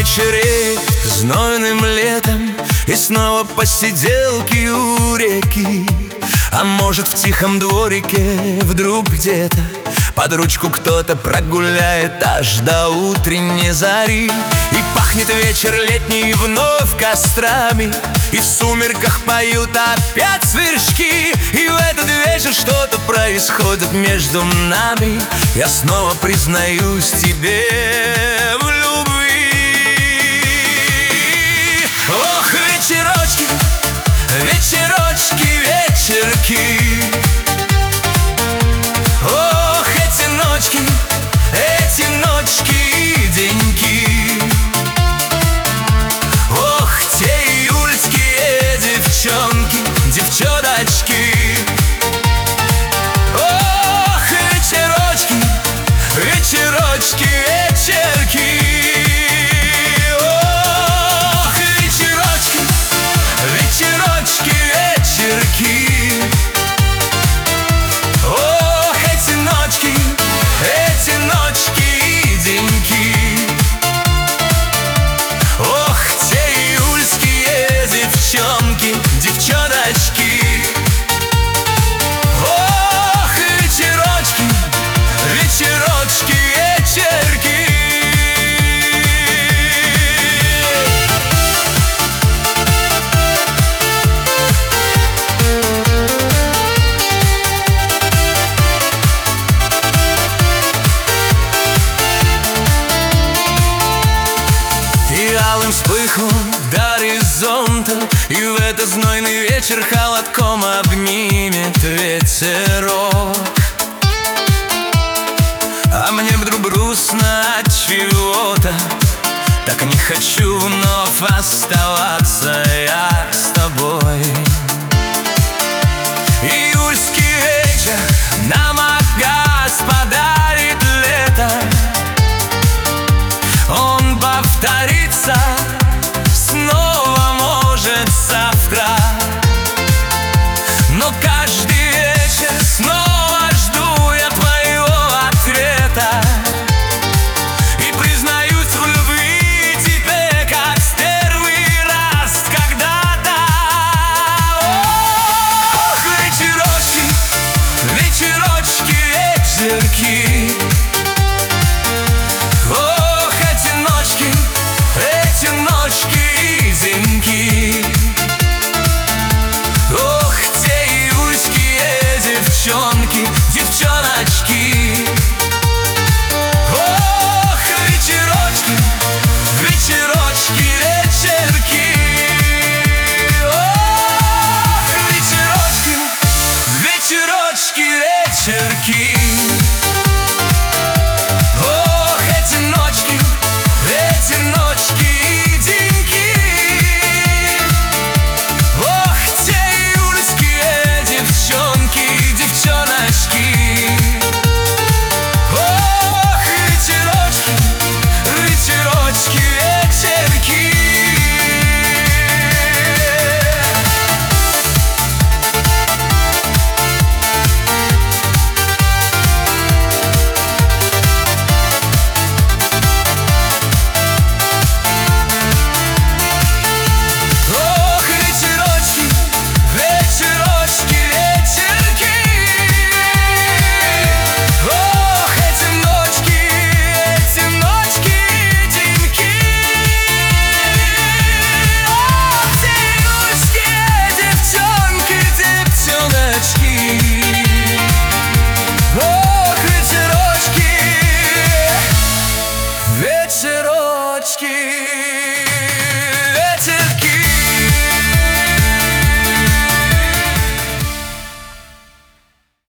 вечереть знойным летом, и снова посиделки у реки. А может, в тихом дворике вдруг где-то под ручку кто-то прогуляет аж до утренней зари. И пахнет вечер летний вновь кострами, и в сумерках поют опять сверчки. И в этот вечер что-то происходит между нами. Я снова признаюсь тебе в любви. Ох, вечерочки, вечерочки, вечерки. Ох, эти ночки и деньки. Ох, те июльские девчонки, девчоночки. Ох, вечерочки, вечерочки, вечерки. Ох, вечерочки, вечерочки, вечерки. Ох, эти ночки и деньки. Ох, те июльские девчонки, девчоночки. Ох, вечерочки, вечерочки, вечерки. Алым вспыхнул до горизонта, и в этот знойный вечер холодком обнимет ветерок. А мне вдруг грустно от чего-то, так не хочу вновь оставаться я с тобой. Июльский вечер нам Агас подарит лето. Он повторится снова, может, завтра. Но каждый вечер снова жду я твоего ответа. И признаюсь в любви тебе, как в первый раз когда-то. Ох, вечерочки, вечерочки, вечерки. Ночки и деньки. Ох, те июльские девчонки, девчоночки. Ох, вечерочки, вечерочки, вечерки. Ох, вечерочки, вечерочки, вечерки. Ох, эти ночки и деньки. Ох, те июльские девчонки, девчоночки. Ох, вечерочки, вечерочки, вечерки. Вечерочки.